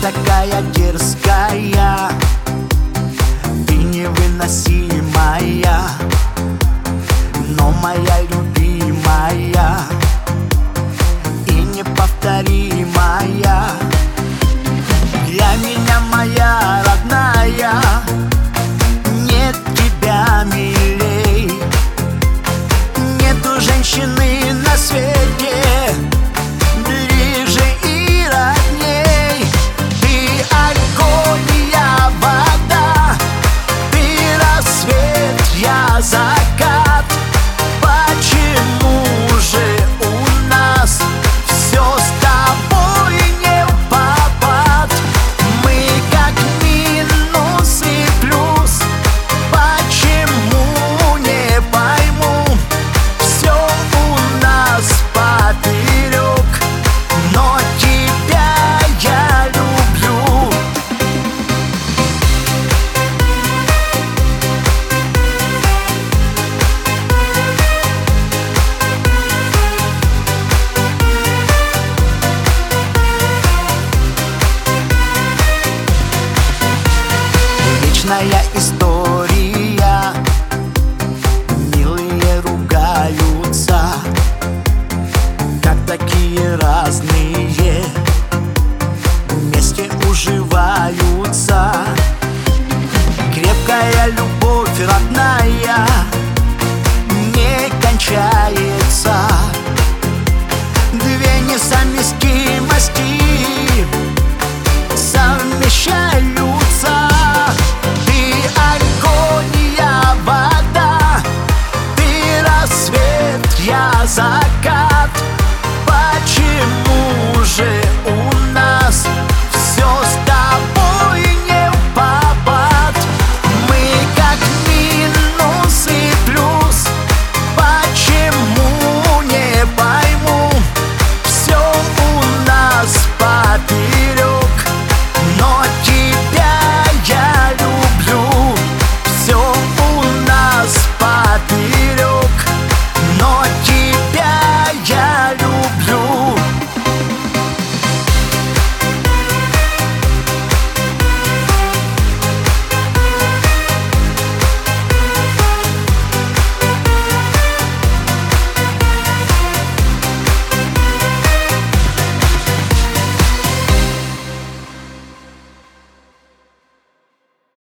такая дерзкая, ты невыносимая, но моя любимая и неповторимая. Для меня, моя родная, нет тебя милей. Нету женщины на свете ближе и родней. Ты огонь, я вода, ты рассвет, я закат. Почему же у нас все с тобой не в попад? Мы как минус и плюс, почему не пойму? Все у нас поперек, но тебя я люблю. Вечная история, милые ругаются, как такие разные, вместе уживаются. Крепкая любовь, родная,